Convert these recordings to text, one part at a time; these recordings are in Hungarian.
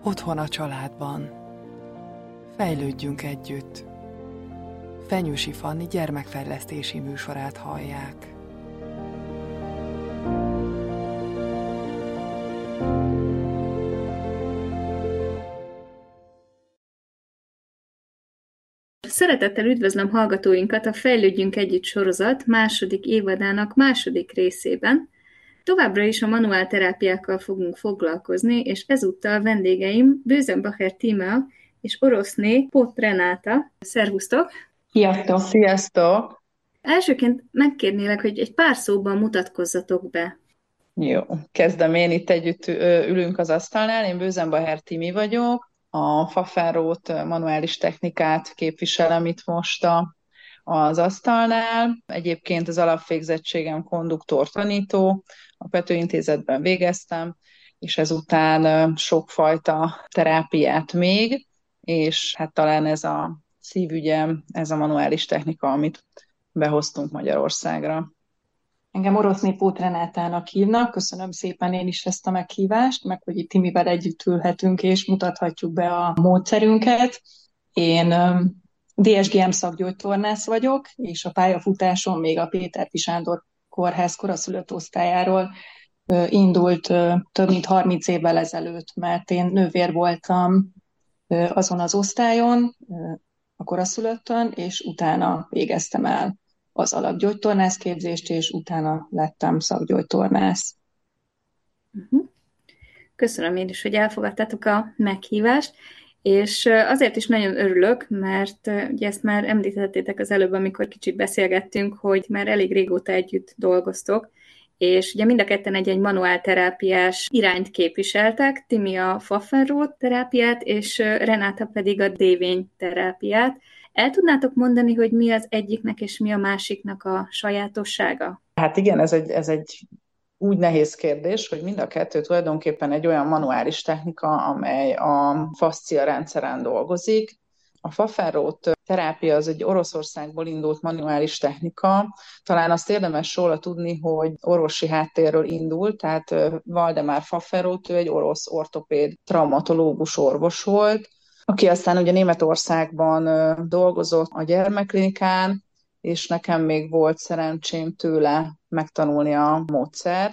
Otthon a családban. Fejlődjünk együtt. Fenyősi Fanni gyermekfejlesztési műsorát hallják. Szeretettel üdvözlöm hallgatóinkat a Fejlődjünk Együtt sorozat második évadának második részében. Továbbra is a manuálterápiákkal fogunk foglalkozni, és ezúttal vendégeim Bösenbacher Tímea és Oroszné Poth Renáta. Szervusztok! Sziasztok! Sziasztok! Elsőként megkérnélek, hogy egy pár szóban mutatkozzatok be. Jó, kezdem én, itt együtt ülünk az asztalnál, én Bösenbacher Tími vagyok, a Pfaffenroth manuális technikát képviselem itt most az asztalnál. Egyébként az alapvégzettségem konduktor tanító, a Pető Intézetben végeztem, és ezután sokfajta terápiát még, és hát talán ez a szívügyem, ez a manuális technika, amit behoztunk Magyarországra. Engem Oroszné Poth Renátának hívnak, köszönöm szépen én is ezt a meghívást, meg hogy itt Timivel együtt ülhetünk és mutathatjuk be a módszerünket. Én DSGM szakgyógytornász vagyok, és a pályafutásom még a Péterfi Sándor Kórház koraszülött osztályáról indult több mint 30 évvel ezelőtt, mert én nővér voltam azon az osztályon, a koraszülöttön, és utána végeztem el az alapgyógytornász képzést, és utána lettem szakgyógytornász. Köszönöm én is, hogy elfogadtátok a meghívást, és azért is nagyon örülök, mert ugye ezt már említettétek az előbb, amikor kicsit beszélgettünk, hogy már elég régóta együtt dolgoztok, és ugye mind a ketten egy manuálterápiás irányt képviseltek, Timi a Pfaffenroth terápiát, és Renáta pedig a dévény terápiát. El tudnátok mondani, hogy mi az egyiknek és mi a másiknak a sajátossága? Hát igen, ez egy úgy nehéz kérdés, hogy mind a kettő tulajdonképpen egy olyan manuális technika, amely a faszcia rendszeren dolgozik. A Pfaffenroth terápia az egy Oroszországból indult manuális technika. Talán azt érdemes róla tudni, hogy orvosi háttérről indult, tehát Waldemar Pfaffenroth, ő egy orosz ortopéd traumatológus orvos volt, aki aztán ugye Németországban dolgozott a gyermekklinikán, és nekem még volt szerencsém tőle megtanulni a módszert.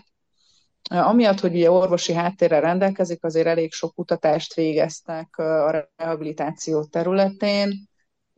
Amiatt, hogy ugye orvosi háttérrel rendelkezik, azért elég sok kutatást végeztek a rehabilitáció területén,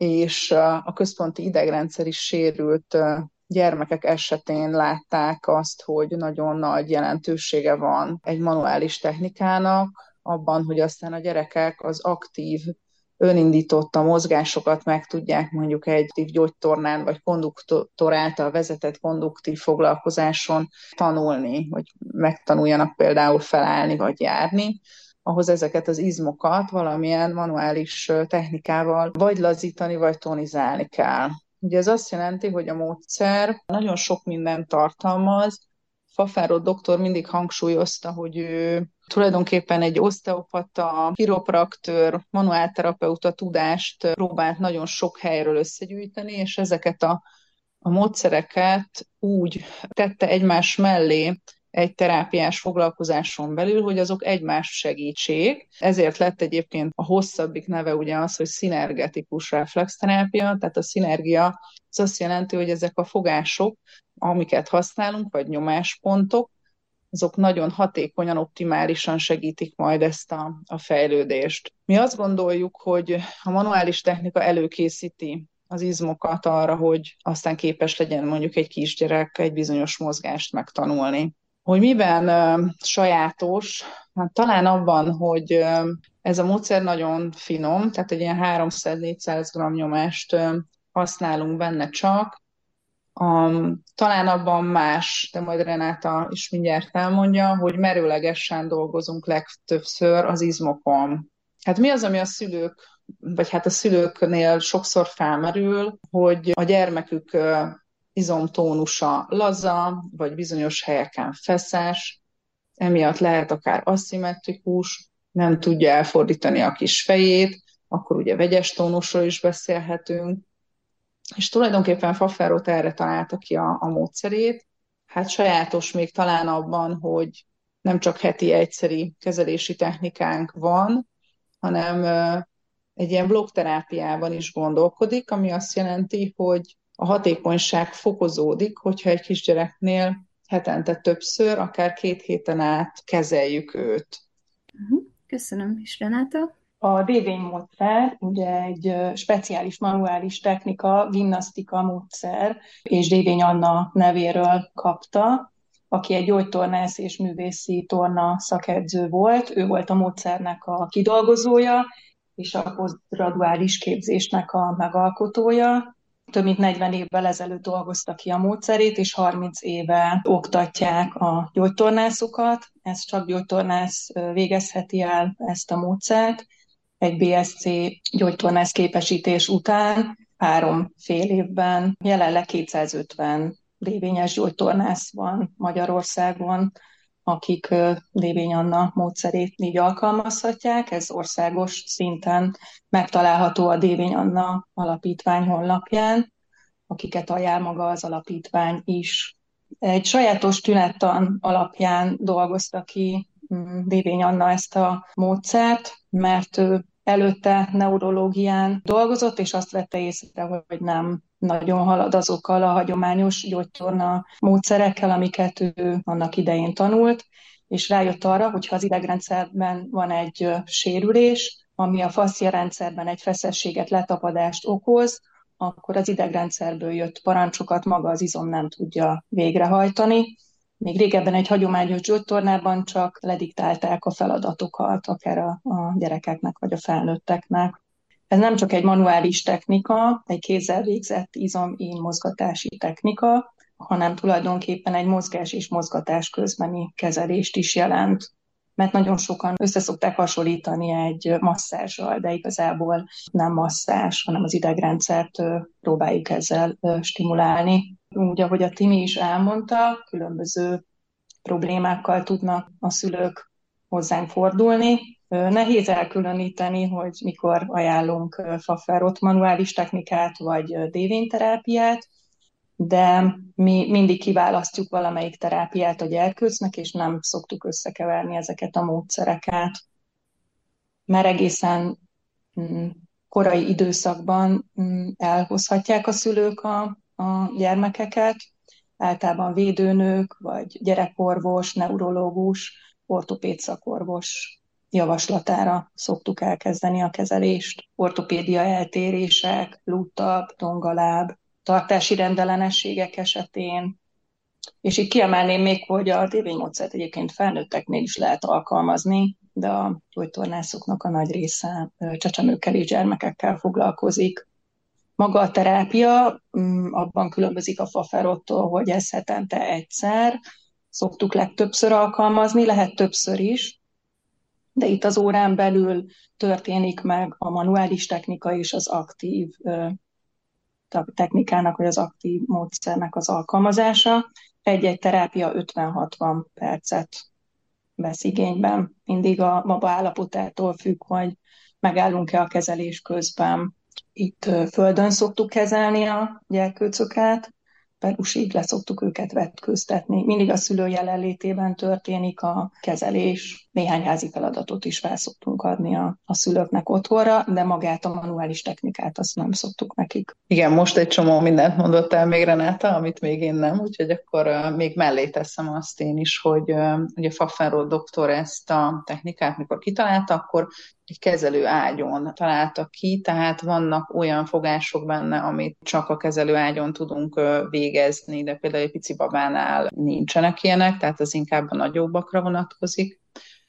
és a központi idegrendszer is sérült gyermekek esetén látták azt, hogy nagyon nagy jelentősége van egy manuális technikának, abban, hogy aztán a gyerekek az aktív, önindította mozgásokat meg tudják mondjuk egy gyógytornán vagy konduktor által vezetett konduktív foglalkozáson tanulni, hogy megtanuljanak például felállni vagy járni. Ahhoz ezeket az izmokat valamilyen manuális technikával vagy lazítani, vagy tonizálni kell. Ugye ez azt jelenti, hogy a módszer nagyon sok mindent tartalmaz. Pfaffenroth doktor mindig hangsúlyozta, hogy ő tulajdonképpen egy oszteopata, chiropraktőr, manuálterapeuta tudást próbált nagyon sok helyről összegyűjteni, és ezeket a módszereket úgy tette egymás mellé egy terápiás foglalkozáson belül, hogy azok egymást segítsék. Ezért lett egyébként a hosszabbik neve ugye az, hogy szinergetikus reflexterápia, tehát a szinergia az azt jelenti, hogy ezek a fogások, amiket használunk, vagy nyomáspontok, azok nagyon hatékonyan, optimálisan segítik majd ezt a fejlődést. Mi azt gondoljuk, hogy a manuális technika előkészíti az izmokat arra, hogy aztán képes legyen mondjuk egy kisgyerek egy bizonyos mozgást megtanulni. Hogy miben sajátos? Hát talán abban, hogy ez a módszer nagyon finom, tehát egy ilyen 300-400 g nyomást használunk benne csak. Talán abban más, de majd Renáta is mindjárt elmondja, hogy merőlegesen dolgozunk legtöbbször az izmokon. Hát mi az, ami a szülők, vagy hát a szülőknél sokszor felmerül, hogy a gyermekük izomtónusa laza, vagy bizonyos helyeken feszes, emiatt lehet akár aszimmetrikus, nem tudja elfordítani a kis fejét, akkor ugye vegyes tónusról is beszélhetünk, és tulajdonképpen Pfaffenroth erre találta ki a módszerét. Hát sajátos még talán abban, hogy nem csak heti egyszeri kezelési technikánk van, hanem egy ilyen blokkterápiában is gondolkodik, ami azt jelenti, hogy a hatékonyság fokozódik, hogyha egy kisgyereknél hetente többször, akár 2 héten át kezeljük őt. Köszönöm is, Renáta. A dévénymódszer ugye egy speciális manuális technika, gimnasztika módszer, és Dévény Anna nevéről kapta, aki egy gyógytornász és művészi torna szakedző volt. Ő volt a módszernek a kidolgozója, és a posztgraduális képzésnek a megalkotója. Több mint 40 évvel ezelőtt dolgozta ki a módszerét, és 30 éve oktatják a gyógytornászokat. Ez csak gyógytornász végezheti el ezt a módszert. Egy BSc gyógytornász képesítés után 3 fél évben jelenleg 250 dévényes gyógytornász van Magyarországon, akik Dévény Anna módszerét így alkalmazhatják. Ez országos szinten megtalálható a Dévény Anna alapítvány honlapján, akiket ajánl maga az alapítvány is. Egy sajátos tünettan alapján dolgozta ki Dévény Anna ezt a módszert, mert ő előtte neurológián dolgozott, és azt vette észre, hogy nem nagyon halad azokkal a hagyományos gyógytorna módszerekkel, amiket ő annak idején tanult, és rájött arra, hogy ha az idegrendszerben van egy sérülés, ami a faszcia rendszerben egy feszességet, letapadást okoz, akkor az idegrendszerből jött parancsokat maga az izom nem tudja végrehajtani. Még régebben egy hagyományos gyógytornában csak lediktálták a feladatokat, akár a gyerekeknek vagy a felnőtteknek. Ez nem csak egy manuális technika, egy kézzel végzett izom-ín mozgatási technika, hanem tulajdonképpen egy mozgás és mozgatás közbeni kezelést is jelent. Mert nagyon sokan összeszokták hasonlítani egy masszázsal, de igazából nem masszázs, hanem az idegrendszert próbáljuk ezzel stimulálni. Úgy, ahogy a Timi is elmondta, különböző problémákkal tudnak a szülők hozzánk fordulni. Nehéz elkülöníteni, hogy mikor ajánlunk faferot, manuális technikát vagy dévényterápiát, de mi mindig kiválasztjuk valamelyik terápiát a gyerkőcnek, és nem szoktuk összekeverni ezeket a módszereket. Mert egészen korai időszakban elhozhatják a szülők a gyermekeket, általában védőnők, vagy gyerekorvos, neurológus, ortopéd szakorvos javaslatára szoktuk elkezdeni a kezelést. Ortopédia eltérések, lúttab, tongaláb, tartási rendellenességek esetén. És itt kiemelném még, hogy a dévénymódszert egyébként felnőtteknél is lehet alkalmazni, de a gyógytornászoknak a nagy része csecsemőkkel és gyermekekkel foglalkozik. Maga a terápia abban különbözik a faferottól, hogy ez hetente egyszer, szoktuk legtöbbször alkalmazni, lehet többször is, de itt az órán belül történik meg a manuális technika és az aktív technikának, vagy az aktív módszernek az alkalmazása. Egy-egy terápia 50-60 percet vesz igényben. Mindig a baba állapotától függ, hogy megállunk-e a kezelés közben. Itt földön szoktuk kezelni a gyerkőcöket, perusig le szoktuk őket vetkőztetni. Mindig a szülő jelenlétében történik a kezelés. Néhány házi feladatot is fel szoktunk adni a szülőknek otthonra, de magát a manuális technikát azt nem szoktuk nekik. Igen, most egy csomó mindent mondott el még Renáta, amit még én nem, úgyhogy akkor még mellé teszem azt én is, hogy a Pfaffenroth doktor ezt a technikát, mikor kitalálta, akkor egy kezelő ágyon találta ki, tehát vannak olyan fogások benne, amit csak a kezelő ágyon tudunk végezni, de például egy pici babánál nincsenek ilyenek, tehát az inkább a nagyobbakra vonatkozik.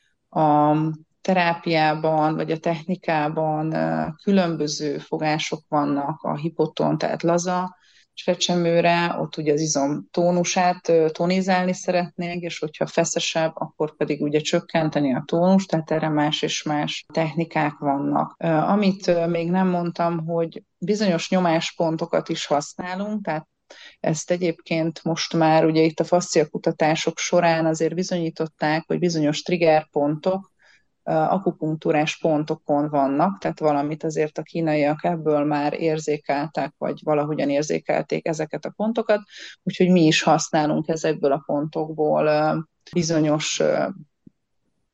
A terápiában, vagy a technikában különböző fogások vannak, a hipoton, tehát laza csecsemőre, ott ugye az izom tónusát tonizálni szeretnénk, és hogyha feszesebb, akkor pedig ugye csökkenteni a tónust, tehát erre más és más technikák vannak. Amit még nem mondtam, hogy bizonyos nyomáspontokat is használunk, tehát ezt egyébként most már ugye itt a faszciakutatások során azért bizonyították, hogy bizonyos triggerpontok akupunktúrás pontokon vannak, tehát valamit azért a kínaiak ebből már érzékeltek, vagy valahogyan érzékelték ezeket a pontokat, úgyhogy mi is használunk ezekből a pontokból bizonyos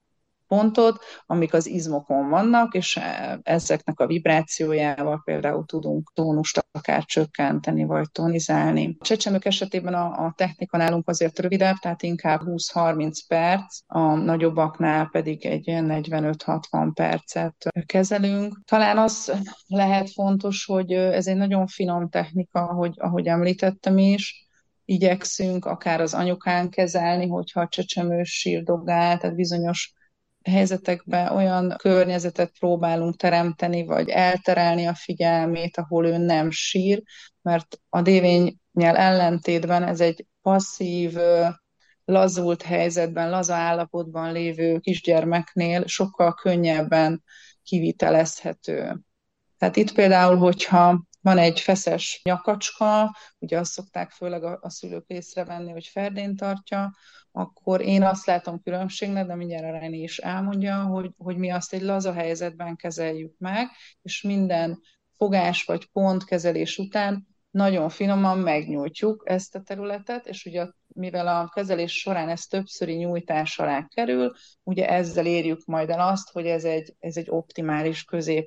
pontot, amik az izmokon vannak, és ezeknek a vibrációjával például tudunk tónust akár csökkenteni, vagy tonizálni. A csecsemők esetében a technika nálunk azért rövidebb, tehát inkább 20-30 perc, a nagyobbaknál pedig egy ilyen 45-60 percet kezelünk. Talán az lehet fontos, hogy ez egy nagyon finom technika, ahogy említettem is, igyekszünk akár az anyukán kezelni, hogyha a csecsemő sírdogál, tehát bizonyos helyzetekben olyan környezetet próbálunk teremteni, vagy elterelni a figyelmét, ahol ő nem sír, mert a dévényel ellentétben ez egy passzív, lazult helyzetben, laza állapotban lévő kisgyermeknél sokkal könnyebben kivitelezhető. Tehát itt például, hogyha van egy feszes nyakacska, ugye azt szokták főleg a szülők észrevenni, hogy ferdén tartja, akkor én azt látom különbségnek, de mindjárt a René is elmondja, hogy mi azt egy laza helyzetben kezeljük meg, és minden fogás vagy pontkezelés után nagyon finoman megnyújtjuk ezt a területet, és ugye mivel a kezelés során ez többszöri nyújtás alá kerül, ugye ezzel érjük majd el azt, hogy ez egy optimális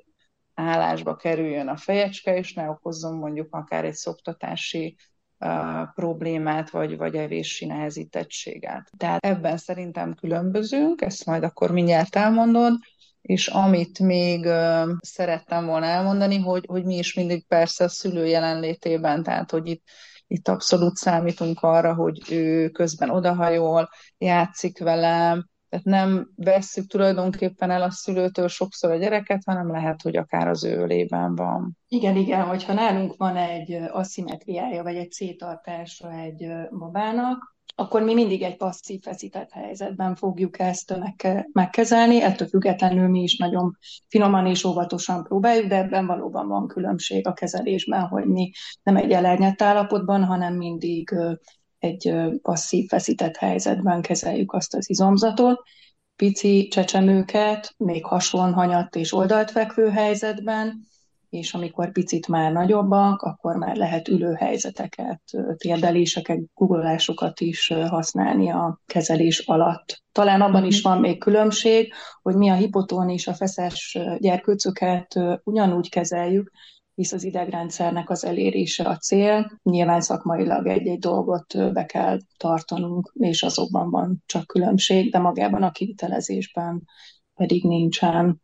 állásba kerüljön a fejecske, és ne okozzon mondjuk akár egy szoptatási problémát, vagy evési nehezítettséget. Tehát ebben szerintem különbözünk, ezt majd akkor mindjárt elmondod, és amit még szerettem volna elmondani, hogy mi is mindig persze a szülő jelenlétében, tehát hogy itt abszolút számítunk arra, hogy ő közben odahajol, játszik velem, tehát nem vesszük tulajdonképpen el a szülőtől sokszor a gyereket, hanem lehet, hogy akár az ő ölében van. Igen, hogyha nálunk van egy aszimmetriája, vagy egy széttartása egy babának, akkor mi mindig egy passzív feszített helyzetben fogjuk ezt megkezelni, ettől függetlenül mi is nagyon finoman és óvatosan próbáljuk, de ebben valóban van különbség a kezelésben, hogy mi nem egy elernyett állapotban, hanem mindig egy passzív feszített helyzetben kezeljük azt az izomzatot. Pici csecsemőket, még hason, hanyatt és oldalt fekvő helyzetben, és amikor picit már nagyobbak, akkor már lehet ülő helyzeteket, térdeléseket, guggolásokat is használni a kezelés alatt. Talán abban is van még különbség, hogy mi a hipotón és a feszes gyerkőcöket ugyanúgy kezeljük, hisz az idegrendszernek az elérése a cél. Nyilván szakmailag egy-egy dolgot be kell tartanunk, és azokban van csak különbség, de magában a kivitelezésben pedig nincsen.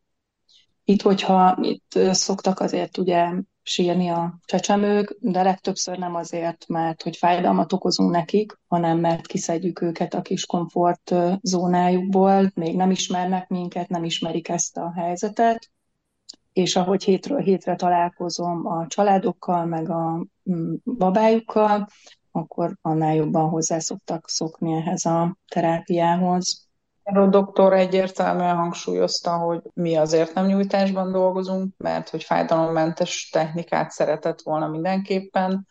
Itt szoktak azért ugye sírni a csecsemők, de legtöbbször nem azért, mert hogy fájdalmat okozunk nekik, hanem mert kiszedjük őket a kis komfort zónájukból, még nem ismernek minket, nem ismerik ezt a helyzetet, és ahogy hétről hétre találkozom a családokkal, meg a babájukkal, akkor annál jobban hozzá szoktak szokni ehhez a terápiához. A doktor egyértelműen hangsúlyozta, hogy mi azért nem nyújtásban dolgozunk, mert hogy fájdalommentes technikát szeretett volna mindenképpen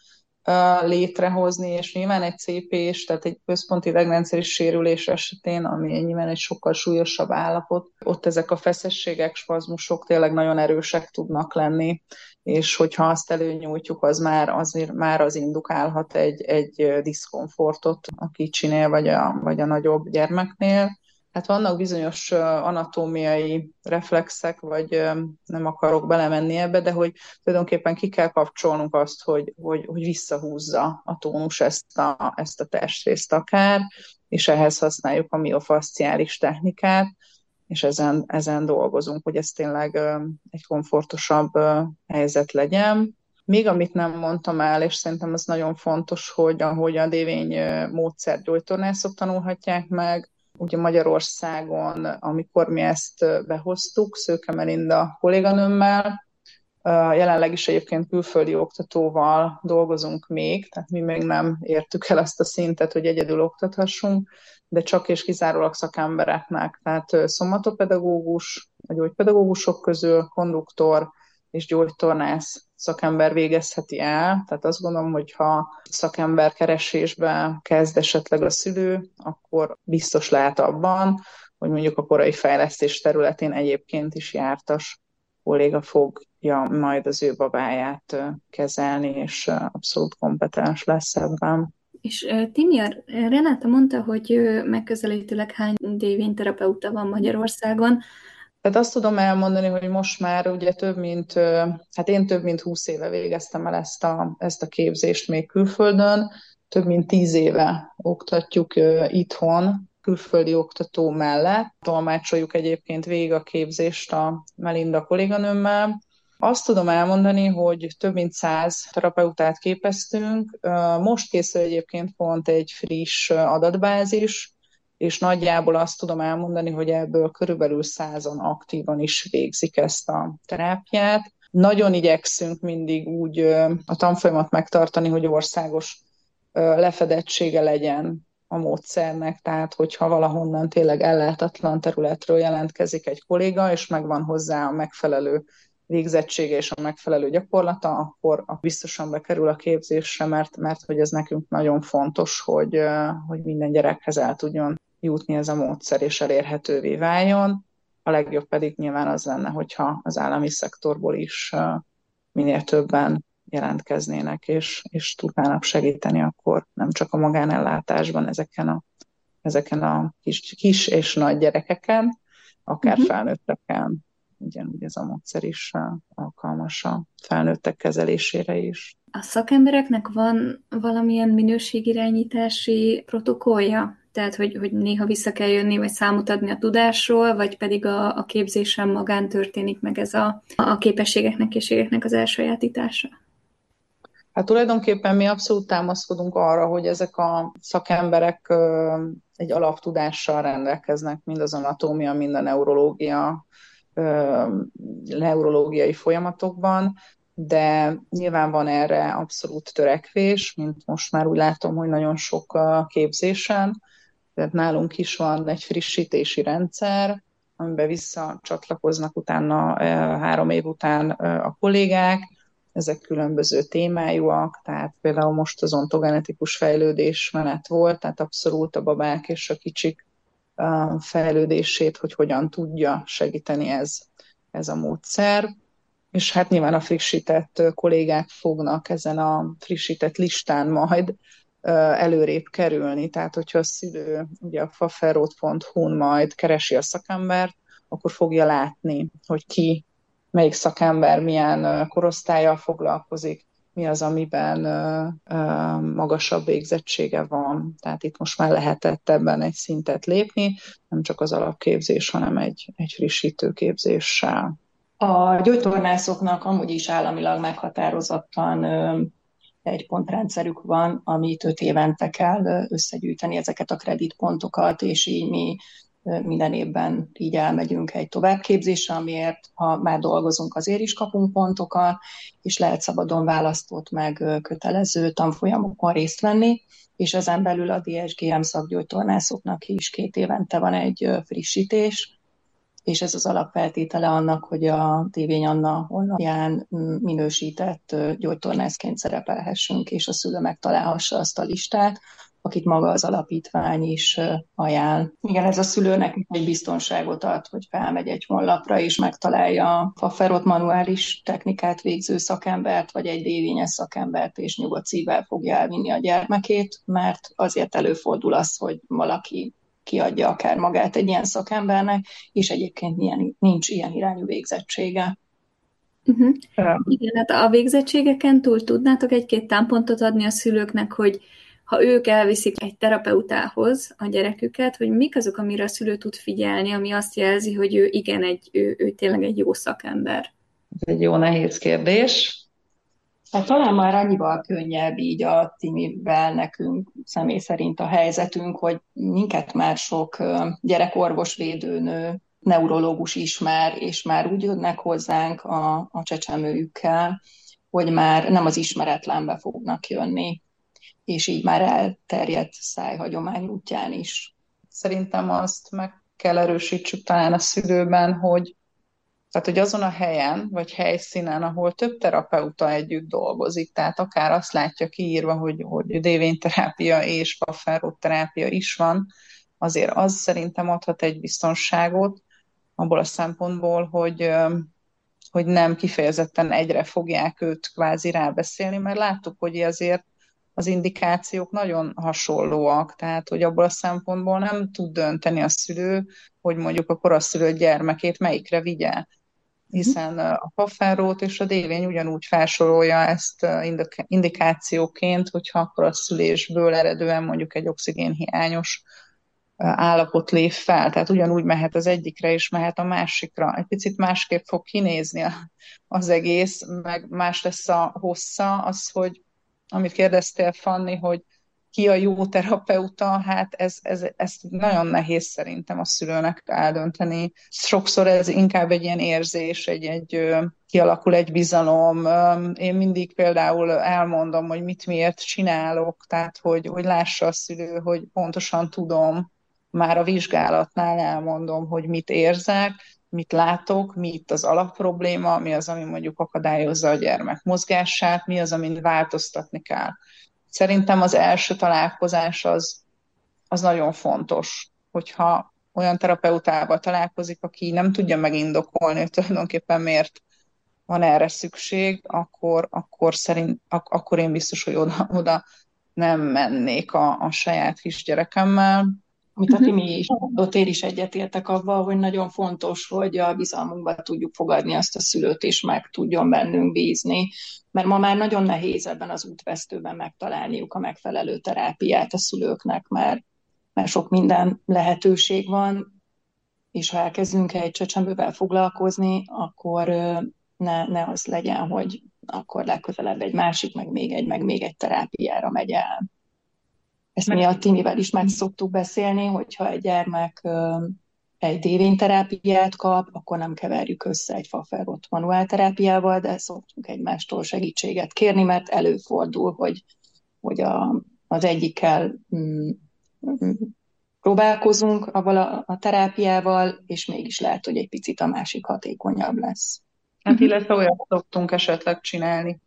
létrehozni, és nyilván egy CP-s, tehát egy központi idegrendszeri sérülés esetén, ami nyilván egy sokkal súlyosabb állapot, ott ezek a feszességek, spazmusok tényleg nagyon erősek tudnak lenni, és hogyha azt előnyújtjuk, azért már az indukálhat egy diszkomfortot a kicsinél, vagy a nagyobb gyermeknél. Hát vannak bizonyos anatómiai reflexek, vagy nem akarok belemenni ebbe, de hogy tulajdonképpen ki kell kapcsolnunk azt, hogy visszahúzza a tónus ezt a testrészt akár, és ehhez használjuk a miofasciális technikát, és ezen dolgozunk, hogy ez tényleg egy komfortosabb helyzet legyen. Még amit nem mondtam el, és szerintem ez nagyon fontos, hogy ahogy a dévény módszert gyógytornászok tanulhatják meg, ugye Magyarországon, amikor mi ezt behoztuk, Szőke Melinda kolléganőmmel, jelenleg is egyébként külföldi oktatóval dolgozunk még, tehát mi még nem értük el azt a szintet, hogy egyedül oktathassunk, de csak és kizárólag szakembereknek, tehát szomatopedagógus, a gyógypedagógusok közül konduktor és gyógytornász szakember végezheti el. Tehát azt gondolom, hogy ha szakember keresésbe kezd esetleg a szülő, akkor biztos lehet abban, hogy mondjuk a korai fejlesztés területén egyébként is jártas kolléga fogja majd az ő babáját kezelni, és abszolút kompetens lesz ebben. És Timi, Renáta mondta, hogy megközelítőleg hány dévényterapeuta van Magyarországon. Tehát azt tudom elmondani, hogy most már ugye hát én több mint 20 éve végeztem el ezt a képzést még külföldön, több mint 10 éve oktatjuk itthon, külföldi oktató mellett. Tolmácsoljuk egyébként végig a képzést a Melinda kolléganőmmel. Azt tudom elmondani, hogy több mint 100 terapeutát képeztünk. Most készül egyébként pont egy friss adatbázis, és nagyjából azt tudom elmondani, hogy ebből körülbelül 100-an aktívan is végzik ezt a terápiát. Nagyon igyekszünk mindig úgy a tanfolyamat megtartani, hogy országos lefedettsége legyen a módszernek, tehát hogyha valahonnan tényleg ellátatlan területről jelentkezik egy kolléga, és megvan hozzá a megfelelő végzettsége és a megfelelő gyakorlata, akkor biztosan bekerül a képzésre, mert hogy ez nekünk nagyon fontos, hogy minden gyerekhez el tudjon jutni ez a módszer, és elérhetővé váljon. A legjobb pedig nyilván az lenne, hogyha az állami szektorból is minél többen jelentkeznének, és tudnának segíteni akkor nem csak a magánellátásban ezeken a kis és nagy gyerekeken, akár felnőtteken. Ugyanúgy ez a módszer is alkalmas a felnőttek kezelésére is. A szakembereknek van valamilyen minőségirányítási protokollja? Tehát, hogy néha vissza kell jönni, vagy számot adni a tudásról, vagy pedig a képzésen magán történik meg ez a képességeknek, készségeknek az elsajátítása? Hát tulajdonképpen mi abszolút támaszkodunk arra, hogy ezek a szakemberek egy alaptudással rendelkeznek, mind az anatómia, mind a neurológiai folyamatokban, de nyilván van erre abszolút törekvés, mint most már úgy látom, hogy nagyon sok képzésen, tehát nálunk is van egy frissítési rendszer, amiben visszacsatlakoznak utána 3 év után a kollégák, ezek különböző témájúak, tehát például most az ontogenetikus fejlődés menet volt, tehát abszolút a babák és a kicsik fejlődését, hogy hogyan tudja segíteni ez a módszer. És hát nyilván a frissített kollégák fognak ezen a frissített listán majd előrébb kerülni. Tehát, hogyha a szülő ugye a faferrót.hu-n majd keresi a szakembert, akkor fogja látni, hogy melyik szakember milyen korosztállyal foglalkozik, mi az, amiben magasabb végzettsége van. Tehát itt most már lehetett ebben egy szintet lépni, nem csak az alapképzés, hanem egy frissítő képzéssel. A gyógytornászoknak amúgy is államilag meghatározottan egy pontrendszerük van, amit 5 évente kell összegyűjteni ezeket a kreditpontokat, és így mi minden évben így elmegyünk egy továbbképzésre, amiért, ha már dolgozunk, azért is kapunk pontokat, és lehet szabadon választott meg kötelező tanfolyamokon részt venni, és ezen belül a DSGM szakgyógytornászoknak is 2 évente van egy frissítés, és ez az alapfeltétele annak, hogy a Dévény Anna honlapján minősített gyógytornászként szerepelhessünk, és a szülő megtalálhassa azt a listát, akit maga az alapítvány is ajánl. Igen, ez a szülőnek egy biztonságot ad, hogy felmegy egy honlapra, és megtalálja a faferot manuális technikát végző szakembert, vagy egy dévényes szakembert, és nyugodt szívvel fogja elvinni a gyermekét, mert azért előfordul az, hogy valaki kiadja akár magát egy ilyen szakembernek, és egyébként nincs ilyen irányú végzettsége. Igen, hát a végzettségeken túl tudnátok egy-két támpontot adni a szülőknek, hogy ha ők elviszik egy terapeutához a gyereküket, hogy mik azok, amire a szülő tud figyelni, ami azt jelzi, hogy ő tényleg egy jó szakember. Ez egy jó nehéz kérdés. Hát talán már annyival könnyebb így a Timivel nekünk személy szerint a helyzetünk, hogy minket már sok gyerekorvos-védőnő, neurológus ismer, és már úgy jönnek hozzánk a csecsemőjükkel, hogy már nem az ismeretlenbe fognak jönni, és így már elterjedt szájhagyomány útján is. Szerintem azt meg kell erősítsük talán a szülőben, hogy azon a helyen, vagy helyszínen, ahol több terapeuta együtt dolgozik, tehát akár azt látja kiírva, hogy dévényterápia és faferróterápia is van, azért az szerintem adhat egy biztonságot abból a szempontból, hogy nem kifejezetten egyre fogják őt kvázi rábeszélni, mert láttuk, hogy azért az indikációk nagyon hasonlóak, tehát hogy abból a szempontból nem tud dönteni a szülő, hogy mondjuk a koraszülött gyermekét melyikre vigye, hiszen a faferrót és a dévény ugyanúgy felsorolja ezt indikációként, hogyha akkor a szülésből eredően mondjuk egy oxigénhiányos állapot lép fel, tehát ugyanúgy mehet az egyikre és mehet a másikra. Egy picit másképp fog kinézni az egész, meg más lesz a hossza, az, hogy amit kérdeztél, Fanni, hogy ki a jó terapeuta, hát ez nagyon nehéz szerintem a szülőnek eldönteni. Sokszor ez inkább egy ilyen érzés, kialakul egy bizalom. Én mindig például elmondom, hogy mit miért csinálok, tehát hogy lássa a szülő, hogy pontosan tudom, már a vizsgálatnál elmondom, hogy mit érzek, mit látok, mi itt az alapprobléma, mi az, ami mondjuk akadályozza a gyermek mozgását, mi az, amin változtatni kell. Szerintem az első találkozás az nagyon fontos, hogyha olyan terapeutával találkozik, aki nem tudja megindokolni, hogy tulajdonképpen miért van erre szükség, akkor én biztos, hogy oda nem mennék a saját kisgyerekemmel. Amit a Timi is mondott, én is egyetértek abban, hogy nagyon fontos, hogy a bizalmunkba tudjuk fogadni azt a szülőt, és meg tudjon bennünk bízni, mert ma már nagyon nehéz ebben az útvesztőben megtalálniuk a megfelelő terápiát a szülőknek, mert sok minden lehetőség van, és ha elkezdünk egy csecsemővel foglalkozni, akkor ne az legyen, hogy akkor legközelebb egy másik, meg még egy terápiára megy el. Ezt mi a Timivel is meg szoktuk beszélni, hogyha egy gyermek egy dévényterápiát kap, akkor nem keverjük össze egy faferrot manuálterápiával, de szoktunk egymástól segítséget kérni, mert előfordul, hogy az egyikkel próbálkozunk a terápiával, és mégis lehet, hogy egy picit a másik hatékonyabb lesz. Hát illetve olyat szoktunk esetleg csinálni,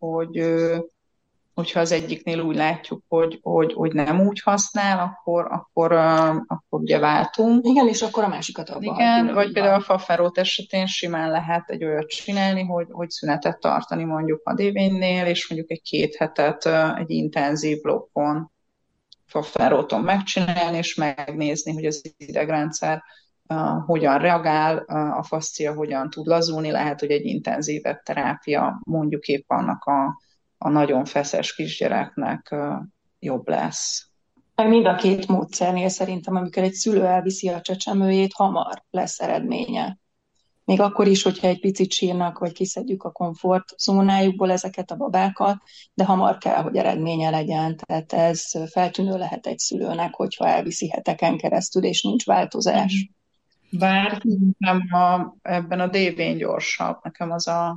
hogyha az egyiknél úgy látjuk, hogy nem úgy használ, akkor ugye váltunk. Igen, és akkor a másikat abban. Igen, vagy például a faferrót esetén simán lehet egy olyat csinálni, hogy szünetet tartani mondjuk a dévénynél, és mondjuk egy 2 hetet egy intenzív blokkon faferróton megcsinálni, és megnézni, hogy az idegrendszer hogyan reagál, a faszcia hogyan tud lazulni, lehet, hogy egy intenzívebb terápia mondjuk épp annak a nagyon feszes kisgyereknek jobb lesz. Mind a két módszernél szerintem, amikor egy szülő elviszi a csecsemőjét, hamar lesz eredménye. Még akkor is, hogyha egy picit sírnak, vagy kiszedjük a komfortzónájukból ezeket a babákat, de hamar kell, hogy eredménye legyen. Tehát ez feltűnő lehet egy szülőnek, hogyha elviszi heteken keresztül, és nincs változás. Bár nem ebben a dévény gyorsabb. Nekem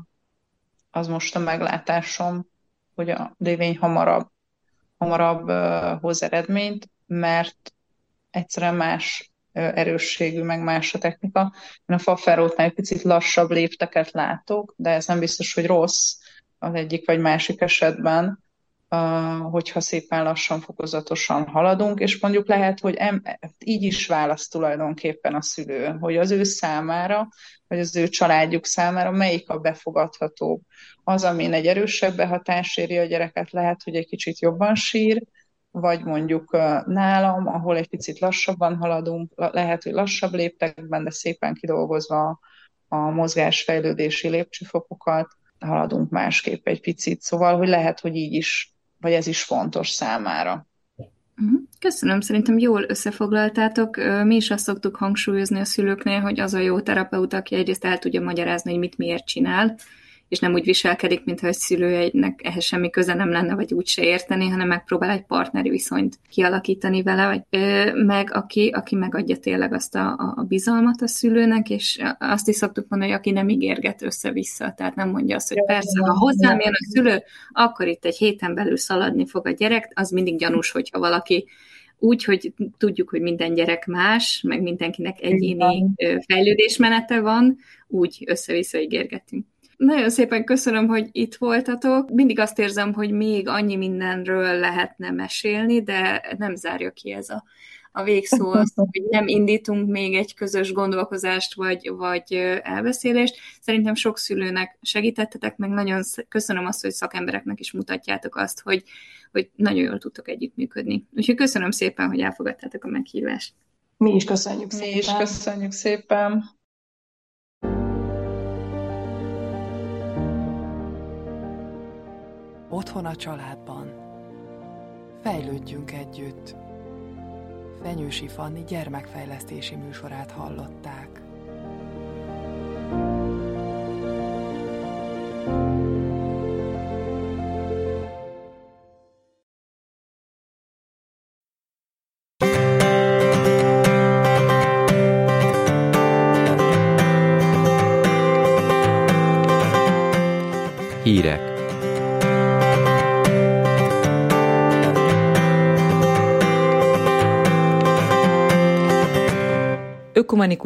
az most a meglátásom, hogy a dévény hamarabb hoz eredményt, mert egyszerűen más erősségű, meg más a technika. Én a faferrótnál egy picit lassabb lépteket látok, de ez nem biztos, hogy rossz az egyik vagy másik esetben, hogyha szépen lassan, fokozatosan haladunk, és mondjuk lehet, hogy így is választ tulajdonképpen a szülő, hogy az ő számára, vagy az ő családjuk számára melyik a befogadhatóbb. Az, amin egy erősebb behatás éri a gyereket, lehet, hogy egy kicsit jobban sír, vagy mondjuk nálam, ahol egy picit lassabban haladunk, lehet, hogy lassabb léptekben, de szépen kidolgozva a mozgásfejlődési lépcsőfokokat, haladunk másképp egy picit. Szóval, hogy lehet, hogy így is, vagy ez is fontos számára. Köszönöm, szerintem jól összefoglaltátok. Mi is azt szoktuk hangsúlyozni a szülőknél, hogy az a jó terapeuta, aki egyrészt el tudja magyarázni, hogy mit miért csinál, és nem úgy viselkedik, mintha egy szülőnek ehhez semmi köze nem lenne, vagy úgy se érteni, hanem megpróbál egy partneri viszonyt kialakítani vele, vagy meg aki megadja tényleg azt a bizalmat a szülőnek, és azt is szoktuk mondani, hogy aki nem ígérget össze-vissza, tehát nem mondja azt, hogy persze, ha hozzám jön a szülő, akkor itt egy héten belül szaladni fog a gyerek, az mindig gyanús, hogyha valaki úgy, hogy tudjuk, hogy minden gyerek más, meg mindenkinek egyéni fejlődésmenete van, úgy össze-vissza ígérgetünk. Nagyon szépen köszönöm, hogy itt voltatok. Mindig azt érzem, hogy még annyi mindenről lehetne mesélni, de nem zárja ki ez a végszó az, hogy nem indítunk még egy közös gondolkozást vagy elbeszélést. Szerintem sok szülőnek segítettetek, meg nagyon köszönöm azt, hogy szakembereknek is mutatjátok azt, hogy nagyon jól tudtok együttműködni. Úgyhogy köszönöm szépen, hogy elfogadtátok a meghívást. Mi is köszönjük szépen. Mi is köszönjük szépen. Otthon a családban. Fejlődjünk együtt. Fenyősi Fanni gyermekfejlesztési műsorát hallották. Hírek. Ökumenikus